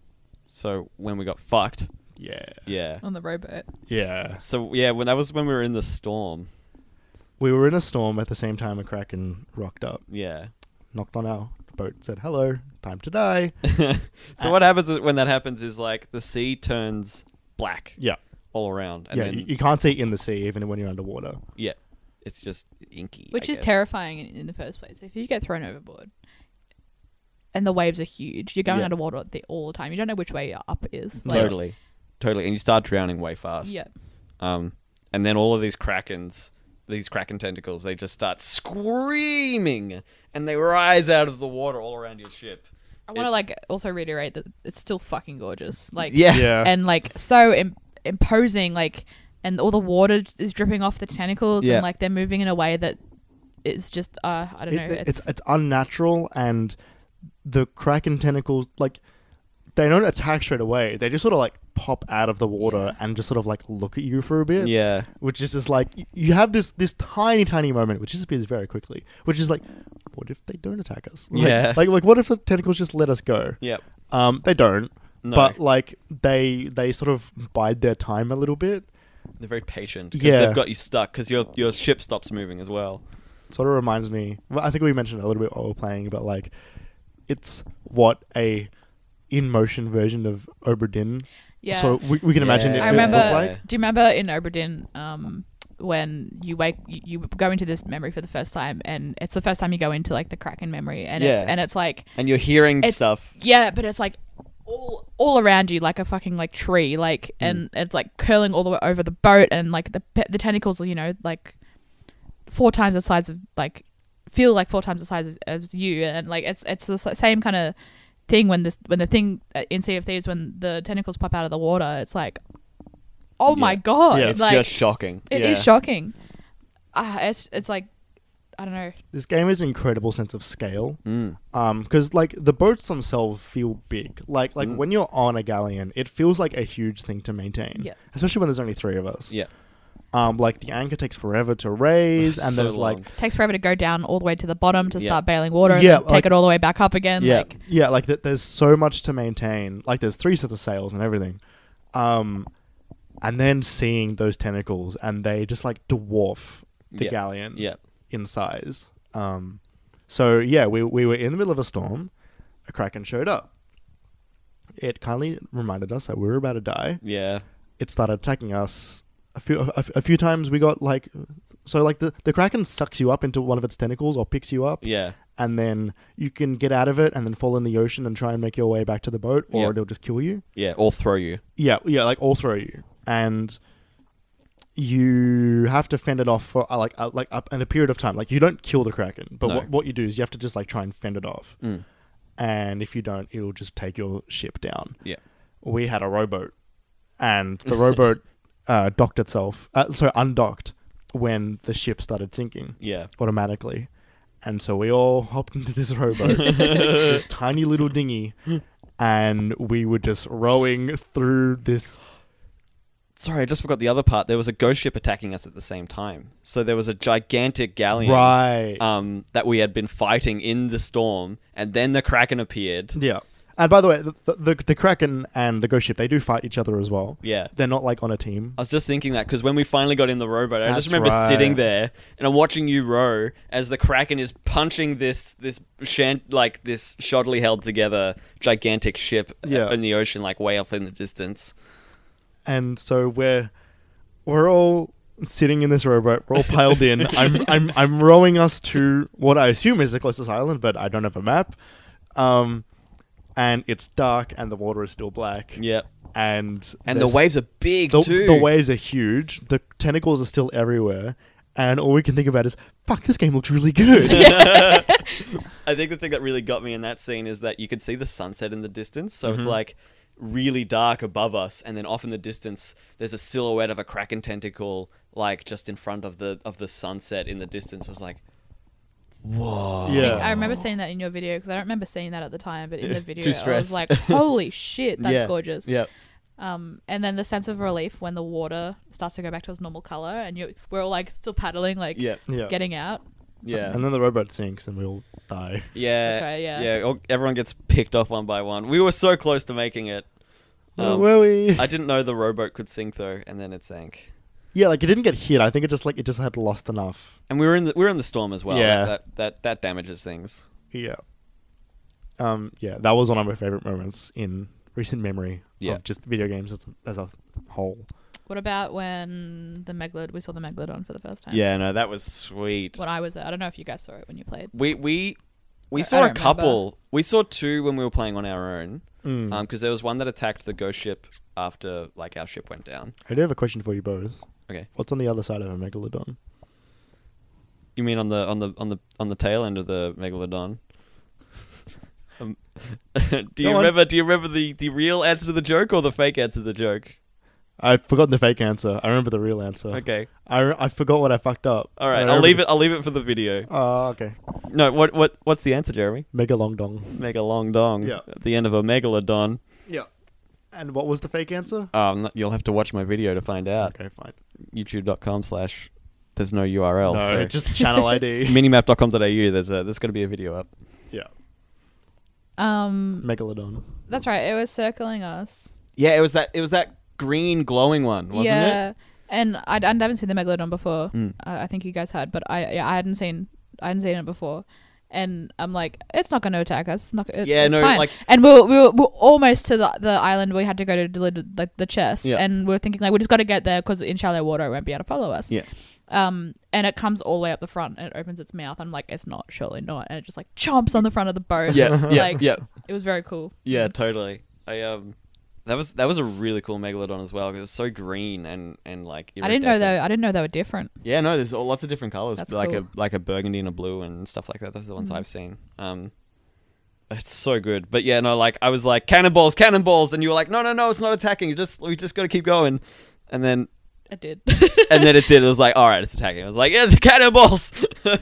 So when we got fucked. Yeah. Yeah. On the rowboat. Yeah. So yeah, when that was when we were in the storm. We were in a storm at the same time a Kraken rocked up, Yeah. knocked on our boat, said, hello, time to die. So what happens when that happens is like the sea turns black Yeah. all around, and yeah, then you, you can't see in the sea even when you're underwater. yeah, it's just inky. Which I is guess. terrifying in, in the first place. If you get thrown overboard and the waves are huge, you're going Yeah. underwater the, all the time. You don't know which way up is. Like, Totally, totally, and you start drowning way fast. Yeah. Um, and then all of these krakens, these kraken tentacles, they just start screaming, and they rise out of the water all around your ship. I want to It's- like also reiterate that it's still fucking gorgeous. Like Yeah. Yeah. and like so Im- imposing, like, and all the water j- is dripping off the tentacles, Yeah. and like they're moving in a way that is just uh I don't know. It- it's it's unnatural, and the Kraken tentacles, like, they don't attack straight away. They just sort of like pop out of the water Yeah. and just sort of like look at you for a bit. Yeah. Which is just like, y- you have this this tiny tiny moment which disappears very quickly, which is like, what if they don't attack us? Like, Yeah. like like what if the tentacles just let us go? Yep. Um, they don't. No. But like they they sort of bide their time a little bit. They're very patient because Yeah. they've got you stuck because your your ship stops moving as well. Sort of reminds me. Well, I think we mentioned it a little bit while we were playing, but like, it's what a in motion version of Oberdin. yeah. So we, we can imagine it Yeah. I would remember. look like. Do you remember in Oberdin, um, when you wake, you, you go into this memory for the first time, and it's the first time you go into like the Kraken memory, and it's Yeah. and it's like, And you're hearing It's- stuff. yeah, but it's like all all around you, like a fucking like tree, like, and it's like curling all the way over the boat, and like the pe- the tentacles, are, you know, like four times the size of like feel like four times the size of, as you, and like it's it's the s- same kind of thing when this when the thing uh, in Sea of Thieves, when the tentacles pop out of the water, it's like, oh my Yeah. god, Yeah. It's like just shocking. it is Yeah. shocking. Ah, it's it's like I don't know. This game has an incredible sense of scale. Mm. Um, because like the boats themselves feel big. Like like Mm. when you're on a galleon, it feels like a huge thing to maintain. Yeah. Especially when there's only three of us. Yeah. Um, like the anchor takes forever to raise, and So there's like long. Takes forever to go down all the way to the bottom to Yeah. start bailing water, and Yeah, then take like- it all the way back up again. Yeah. Like yeah, like th- there's so much to maintain. Like there's three sets of sails and everything. Um, and then seeing those tentacles, and they just like dwarf the Yeah. galleon Yeah. in size. Um, so yeah, we we were in the middle of a storm. A Kraken showed up. it kindly reminded us that we were about to die. Yeah. It started attacking us a few a, a few times. We got like, so like the, the Kraken sucks you up into one of its tentacles or picks you up. Yeah. And then you can get out of it and then fall in the ocean and try and make your way back to the boat, or Yep. it'll just kill you. Yeah. Or throw you. Yeah, yeah, like all throw you. And you have to fend it off for uh, like uh, like up in a period of time. Like you don't kill the Kraken, but No. what what you do is you have to just like try and fend it off. Mm. And if you don't, it'll just take your ship down. Yeah. We had a rowboat, and the rowboat uh, docked itself, uh, so undocked when the ship started sinking Yeah. automatically. And so we all hopped into this rowboat, this tiny little dinghy, and we were just rowing through this. Sorry, I just forgot the other part. There was a ghost ship attacking us at the same time. So there was a gigantic galleon Right. um, that we had been fighting in the storm, and then the Kraken appeared. Yeah. And by the way, the, the, the Kraken and the ghost ship, they do fight each other as well. Yeah. They're not like on a team. I was just thinking that because when we finally got in the rowboat, I That's just remember right. sitting there and I'm watching you row as the Kraken is punching this this shant like this shoddily held together gigantic ship Yeah. in the ocean, like way off in the distance. And so we're we're all sitting in this rowboat. We're all piled in. I'm I'm I'm rowing us to what I assume is the closest island, but I don't have a map. Um, and it's dark, and the water is still black. Yep. And And the there's- waves are big the, too. the waves are huge. The tentacles are still everywhere, and all we can think about is, "Fuck, this game looks really good." I think the thing that really got me in that scene is that you could see the sunset in the distance. So it's like really dark above us, and then off in the distance, there's a silhouette of a Kraken tentacle, like just in front of the of the sunset in the distance. I was like, whoa. I, Yeah. think I remember seeing that in your video because I don't remember seeing that at the time, but in the video Too I was stressed. like, "Holy shit, that's Yeah. gorgeous!" Yep. Um, and then the sense of relief when the water starts to go back to its normal color, and you we're all like still paddling, like Yep. Yeah. getting out. Yeah. And then the rowboat sinks, and we all die. Yeah. That's right, yeah. Yeah. all- Everyone gets picked off one by one. We were so close to making it. Where Um, were we? I didn't know the rowboat could sink though, and then it sank. Yeah, like it didn't get hit. I think it just like it just had lost enough. And we were in the we were in the storm as well. Yeah. That that that, that damages things. Yeah. Um. Yeah, that was one of my favorite moments in recent memory Yeah. of just video games as a, as a whole. What about when the Megalod we saw the Megalodon for the first time? Yeah. No, that was sweet. When I was there, I don't know if you guys saw it when you played. We we we I- saw I a don't remember. couple. We saw two when we were playing on our own. Mm. Um, because there was one that attacked the ghost ship after like our ship went down. I do have a question for you both. Okay. What's on the other side of a megalodon? You mean on the on the on the on the tail end of the megalodon? um, do you Go on. remember? Do you remember the, the real answer to the joke or the fake answer to the joke? I've forgotten the fake answer. I remember the real answer. Okay. I, I forgot what I fucked up. All right. I I'll remember leave the- it. I'll leave it for the video. Oh, okay. No. What what what's the answer, Jeremy? Megalongdong. Mega long dong. Yeah. At the end of a megalodon. Yeah. And what was the fake answer? Um, you'll have to watch my video to find out. Okay, fine. YouTube.com slash. There's no U R L. No, so it's just channel I D. minimap dot com dot a u. There's a there's going to be a video up. Yeah. Um, Megalodon. that's right. It was circling us. Yeah, it was that. It was that green glowing one, wasn't yeah, it? and I'd, I haven't seen the Megalodon before. Mm. I, I think you guys had, but I yeah, I hadn't seen I hadn't seen it before. And I'm like, it's not going to attack us. It's not. It, Yeah, it's no, fine. like- and we were, we were we were almost to the the island. We had to go to deliver like the chest, Yeah. and we were thinking like we just got to get there because in shallow water it won't be able to follow us. Yeah. Um, and it comes all the way up the front and it opens its mouth. I'm like, it's not, surely not. And it just like chomps on the front of the boat. Yeah, yeah, Like, yeah, It was very cool. yeah. Totally. I um, that was that was a really cool megalodon as well. 'Cause it was so green and and like. I didn't know iridescent. though. I didn't know they were different. Yeah, no, there's all- lots of different colors, That's like cool. a like a burgundy and a blue and stuff like that. Those are the ones Mhm. I've seen. Um, it's so good. But yeah, no, like I was like cannonballs, cannonballs, and you were like, no, no, no, it's not attacking. You just we just got to keep going, and then It did. and then it did. It was like, all right, it's attacking. I was like, it's cannonballs.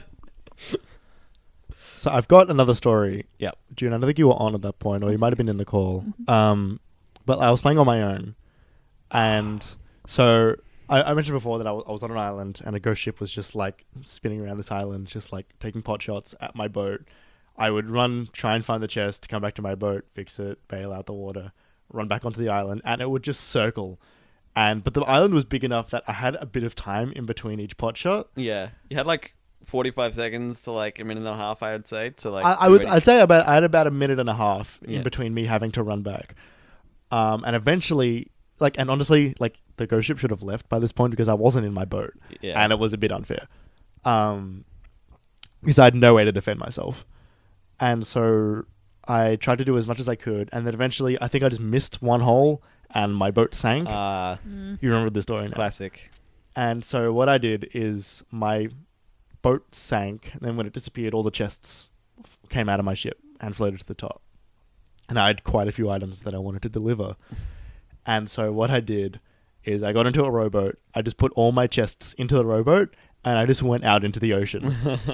So I've got another story. Yep. June, I don't think you were on at that point, or you might have been in the call. Um, but I was playing on my own, and so I, I mentioned before that I was, I was on an island, and a ghost ship was just like spinning around this island, just like taking pot shots at my boat. I would run, try and find the chest, come back to my boat, fix it, bail out the water, run back onto the island, and it would just circle. And but the island was big enough that I had a bit of time in between each pot shot. Yeah, you had like forty-five seconds to like a minute and a half, I would say, to like. I, I do would, any- I'd say about I had about a minute and a half Yeah. in between me having to run back. Um, and eventually, like, and honestly, like, the ghost ship should have left by this point because I wasn't in my boat. Yeah. And it was a bit unfair. Um, because I had no way to defend myself. And so I tried to do as much as I could. And then eventually, I think I just missed one hole and my boat sank. Uh, You remember the story now? classic. And so what I did is my boat sank. And then when it disappeared, all the chests f- came out of my ship and floated to the top. And I had quite a few items that I wanted to deliver. And so what I did is I got into a rowboat. I just put all my chests into the rowboat and I just went out into the ocean.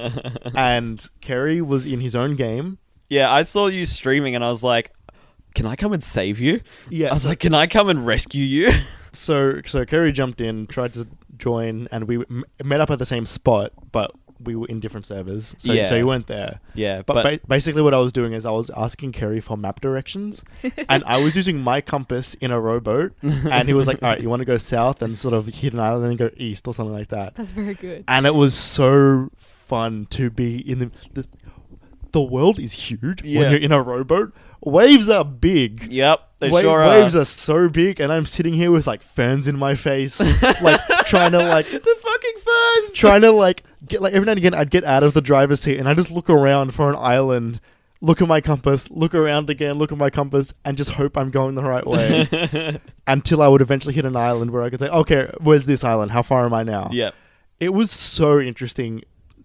And Kerry was in his own game. Yeah, I saw you streaming and I was like, can I come and save you? Yeah. I was like, can I come and rescue you? So so Kerry jumped in, tried to join, and we m- met up at the same spot, but we were in different servers. So Yeah. so you weren't there. Yeah, But, but, ba- basically what I was doing is I was asking Kerry for map directions, and I was using my compass in a rowboat, and he was like, all right, you want to go south and sort of hit an island and then go east or something like that. That's very good. And it was so fun to be in the... the the world is huge Yeah. when you're in a rowboat. Waves are big. yep, they Wa- sure waves are. are so big, and I'm sitting here with like ferns in my face, like trying to like The fucking ferns! trying to like get like every now and again I'd get out of the driver's seat and I just look around for an island, look at my compass, look around again, look at my compass, and just hope I'm going the right way until I would eventually hit an island where I could say, okay, where's this island? How far am I now? Yep. It was so interesting,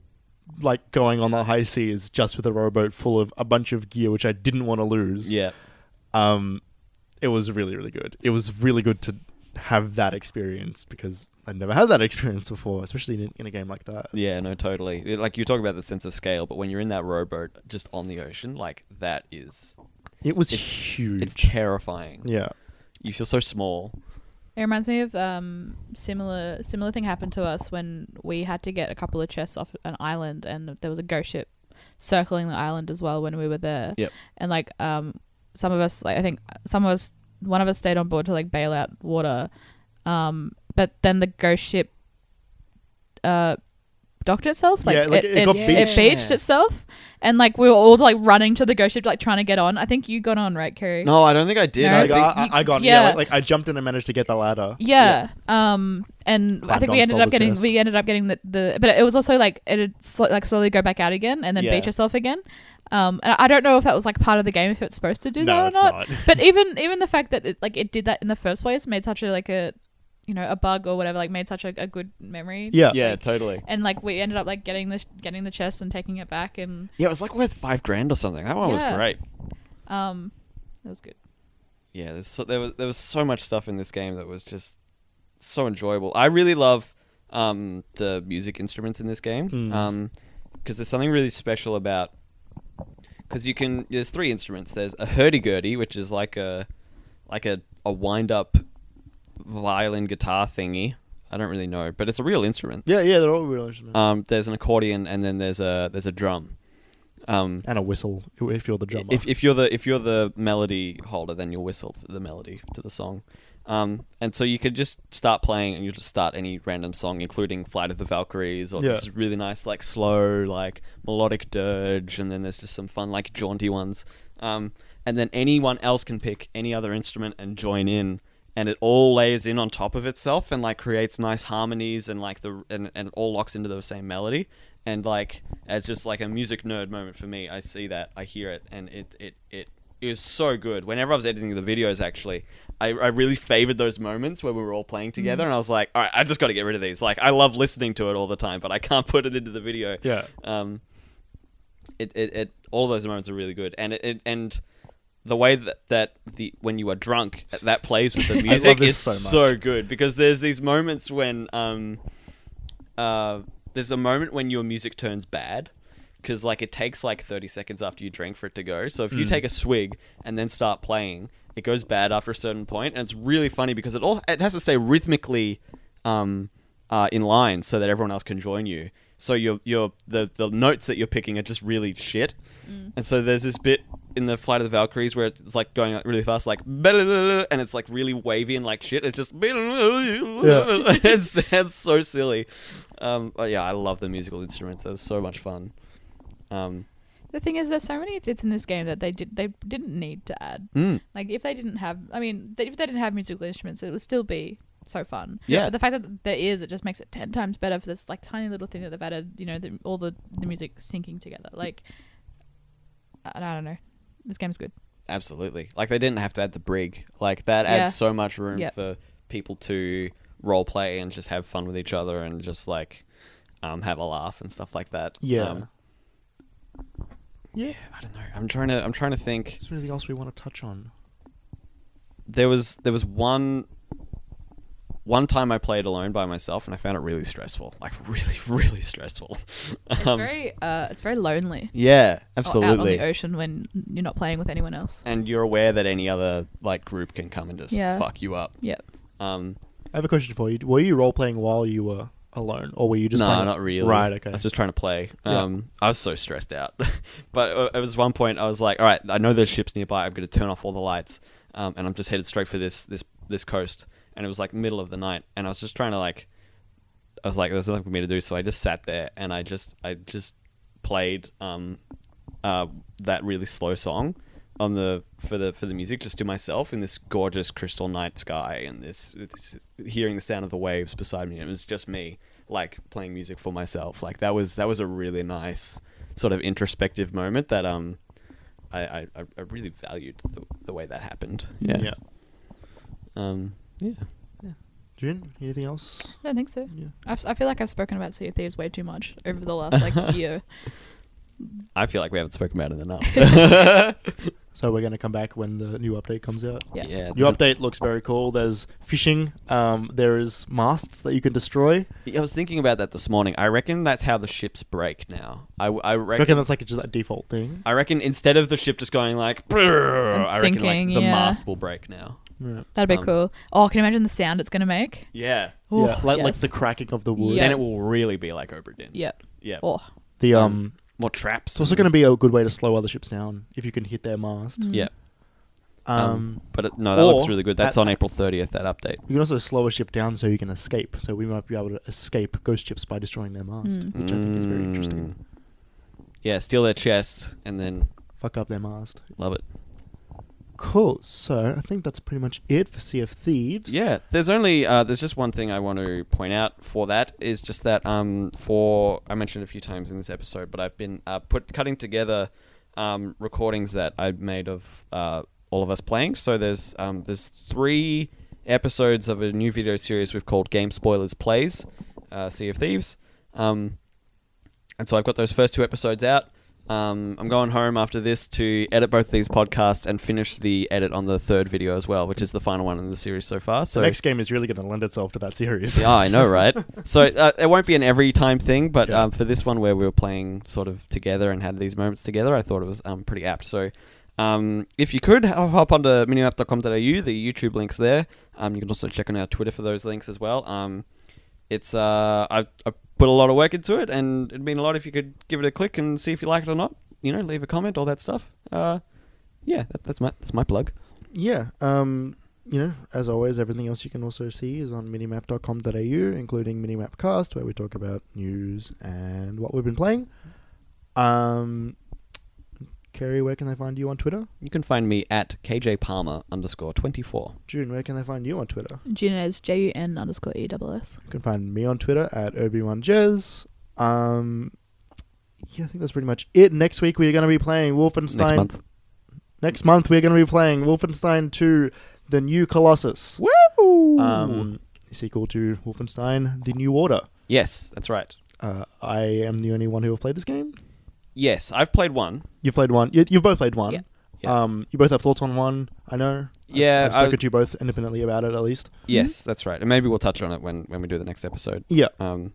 like going on the high seas just with a rowboat full of a bunch of gear which I didn't want to lose. Yeah. Um, it was really, really good. It was really good to have that experience because I'd never had that experience before, especially in, in a game like that. Yeah, no, totally. It- Like, you talk about the sense of scale, but when you're in that rowboat just on the ocean, like, that is... It was It's- huge. It's terrifying. Yeah. You feel so small. It reminds me of um similar similar thing happened to us when we had to get a couple of chests off an island, and there was a ghost ship circling the island as well when we were there. Yep. And like um some of us, like I think some of us, one of us stayed on board to like bail out water, um but then the ghost ship uh docked itself, like Yeah, like, it it got it, beached. it beached itself, and like we were all like running to the ghost ship, like trying to get on. I think you got on, right, Kerry? No, I don't think I did. No, I Like, think- I, I, I got yeah. yeah, like, like I jumped in and managed to get the ladder. Yeah. Um. And I Climbed think we on, ended stole up the getting chest. we ended up getting the, the but it was also like it'd sl- like slowly go back out again and then Yeah. beach itself again. Um. And I don't know if that was like part of the game, if it's supposed to do No, that or it's not. not. But even even the fact that it, like it did that in the first place made such a like a you know a bug or whatever, like made such a, a good memory. Yeah. Yeah, totally. And like we ended up like getting the getting the chest and taking it back, and Yeah, it was like worth five grand or something. That one Yeah. was great. um, it was good. Yeah, there's so, there was there was so much stuff in this game that was just so enjoyable. I really love um, the music instruments in this game Mm. um, because there's something really special about because you can there's three instruments. There's a hurdy-gurdy, which is like a like a, a wind-up violin guitar thingy. I don't really know, but it's a real instrument. Yeah, yeah, they're all real instruments. Um, there's an accordion and then there's a there's a drum. Um, and a whistle if you're the drummer. If if you're the if you're the melody holder, then you'll whistle for the melody to the song. Um, and so you could just start playing, and you just start any random song, including "Flight of the Valkyries" or Yeah. this really nice, like slow, like melodic dirge, and then there's just some fun, like jaunty ones. Um, and then anyone else can pick any other instrument and join in, and it all layers in on top of itself and like creates nice harmonies and like the and, and it all locks into the same melody. And like as just like a music nerd moment for me, I see that, I hear it, and it it it is so good. Whenever I was editing the videos, actually, I, I really favored those moments where we were all playing together, and I was like, all right, I just got to get rid of these. Like, I love listening to it all the time, but I can't put it into the video. Yeah. Um. It it, it all of those moments are really good, and it, it and the way that, that the when you are drunk that plays with the music this is so so, much. good, because there's these moments when um uh there's a moment when your music turns bad, because like it takes like thirty seconds after you drink for it to go. So if you Mm. take a swig and then start playing, it goes bad after a certain point, and it's really funny because it all it has to stay rhythmically um uh in line so that everyone else can join you. So your your the the notes that you're picking are just really shit. And so there's this bit in the Flight of the Valkyries where it's like going like really fast, like and it's like really wavy and like shit. It's just it's, it's so silly. Um, but yeah, I love the musical instruments. It was so much fun. Um, The thing is, there's so many bits in this game that they did they didn't need to add. Mm. Like if they didn't have, I mean, th- if they didn't have musical instruments, it would still be so fun. Yeah. But the fact that there is, it just makes it ten times better for this like tiny little thing that they've added. You know, the, all the the music syncing together. Like, I, I don't know, this game's good. Absolutely. Like they didn't have to add the brig. Like that Yeah. adds so much room Yep. for people to role play and just have fun with each other and just like um, have a laugh and stuff like that. Yeah. Um, Yeah. I don't know. I'm trying to. I'm trying to think. Is there anything else we want to touch on? There was there was one one time I played alone by myself and I found it really stressful. Like really really stressful. It's Um, very uh, it's very lonely. yeah, Out on absolutely. the ocean when you're not playing with anyone else. And you're aware that any other like group can come and just Yeah. fuck you up. Yep. Um, I have a question for you. Were you role playing while you were alone, or were you just no, playing? not really. Right. Okay. I was just trying to play. Yeah. Um, I was so stressed out. But uh, it was one point I was like, all right, I know there's ships nearby. I'm going to turn off all the lights, um, and I'm just headed straight for this this this coast. And it was like middle of the night, and I was just trying to like, I was like, there's nothing for me to do, so I just sat there and I just I just played um, uh, that really slow song on the for the for the music just to myself in this gorgeous crystal night sky and this, this hearing the sound of the waves beside me. And it was just me like playing music for myself. Like that was that was a really nice sort of introspective moment that um I I, I really valued the, the way that happened. Yeah. Yeah. Um. Yeah. June, anything else? I don't think so. Yeah. I've, I feel like I've spoken about Sea of Thieves way too much over the last like year. I feel like we haven't spoken about it enough. So we're going to come back when the new update comes out. Yes. Yeah. New update looks very cool. There's fishing. Um, there is masts that you can destroy. I was thinking about that this morning. I reckon that's how the ships break now. I, I I reckon reckon. that's like just a default thing. I reckon instead of the ship just going like, "Brrr," And I reckon like sinking, the yeah. mast will break now. Yeah. That'd be Um, cool. Oh, can you imagine the sound it's gonna make? Yeah. Ooh, yeah, like like yes. the cracking of the wood. Yeah. Then it will really be like Obra Dinn. Yep. Yeah. Oh. The um, Um, More traps. it's also going to be a good way to slow other ships down if you can hit their mast. Mm. Yeah. Um, Um, but it, no, that or looks really good. That's at- on April thirtieth. That update. you can also slow a ship down so you can escape. So we might be able to escape ghost ships by destroying their mast, Mm. which I think is very interesting. Mm. Yeah, steal their chest and then Fuck up their mast. love it. Cool. So I think that's pretty much it for Sea of Thieves. Yeah, there's only uh, there's just one thing I want to point out for that is just that um for I mentioned a few times in this episode, but I've been uh, put cutting together um recordings that I made of uh all of us playing. So there's um there's three episodes of a new video series we've called Game Spoilers Plays, uh, Sea of Thieves, um and so I've got those first two episodes out. Um, I'm going home after this to edit both these podcasts and finish the edit on the third video as well, which is the final one in the series so far. So The next game is really going to lend itself to that series. yeah, I know, right? So uh, it won't be an every time thing, but Yeah. um, for this one where we were playing sort of together and had these moments together, I thought it was um, pretty apt. So um, if you could ho- hop onto minimap dot com dot a u, the YouTube link's there. Um, you can also check on our Twitter for those links as well. Um, it's uh, I, I put a lot of work into it, and it'd mean a lot if you could give it a click and see if you like it or not. You know, leave a comment, all that stuff. Uh, yeah, that, that's my that's my plug. Yeah. Um, you know, as always, everything else you can also see is on minimap dot com dot a u, including Minimapcast, where we talk about news and what we've been playing. Um, Kerry, where can they find you on Twitter? You can find me at kjpalmer underscore twenty-four. June, where can they find you on Twitter? Junez, J U N underscore E S S. You can find me on Twitter at Obi Wan Jez. Um, yeah, I think that's pretty much it. Next week we're going to be playing Wolfenstein. Next month. Next month we're going to be playing Wolfenstein two: The New Colossus. Woo! Um, sequel to Wolfenstein: The New Order. Yes, that's right. Uh, I am the only one who have played this game. Yes, I've played one. You've played one. You, you've both played one. Yeah. Yeah. Um, you both have thoughts on one. I know. I've- Yeah, I've, spoken I- to you both independently about it at least. Yes, that's right. And maybe we'll touch on it when, when we do the next episode. Yeah. Um,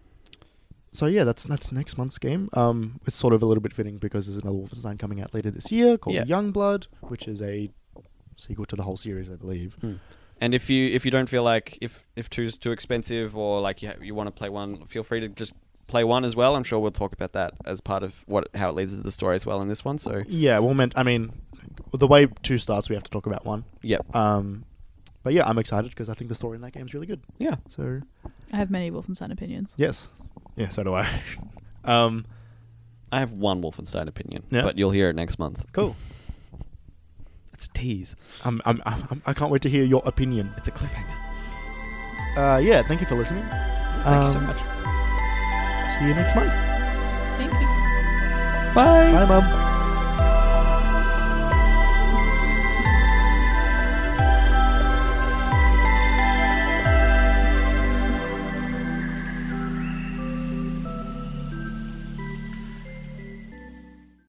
So yeah, that's that's next month's game. Um, it's sort of a little bit fitting because there's another Wolfenstein coming out later this year called Yeah. Youngblood, which is a sequel to the whole series, I believe. hmm. And if you if you don't feel like if if two's too expensive or like you ha- you want to play one, feel free to just play one as well. I'm sure we'll talk about that as part of what how it leads to the story as well in this one. So Yeah, well, meant I mean, the way two starts, we have to talk about one. yep, Um, but yeah, I'm excited because I think the story in that game is really good. yeah. So I have many Wolfenstein opinions. yes, yeah, so do I. um, I have one Wolfenstein opinion, Yeah. but you'll hear it next month. Cool. It's a tease. I'm, I'm, I'm, I can't wait to hear your opinion. It's a cliffhanger. Uh, yeah, thank you for listening. Thank you so Um, much. See you next month. Thank you. Bye. Bye, Mum.